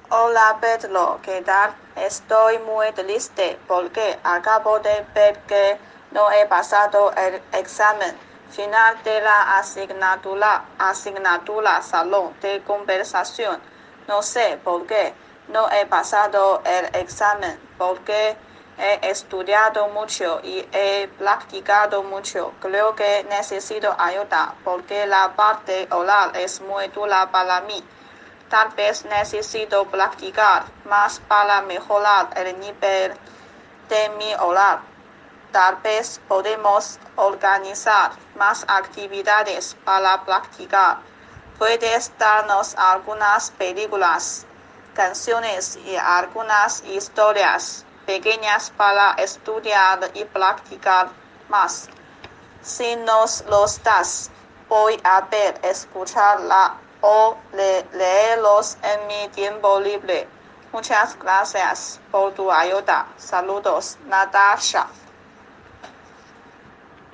Hola Pedro, ¿qué tal? Estoy muy triste porque acabo de ver que no he pasado el examen final de la asignatura Salón de Conversación. No sé por qué no he pasado el examen, porque he estudiado mucho y he practicado mucho. Creo que necesito ayuda porque la parte oral es muy dura para mí. Tal vez necesito practicar más para mejorar el nivel de mi oral. Tal vez podemos organizar más actividades para practicar. Puedes darnos algunas películas, canciones y algunas historias pequeñas para estudiar y practicar más. Si nos los das, voy a ver, escucharla o leerlos en mi tiempo libre. Muchas gracias por tu ayuda. Saludos, Natasha.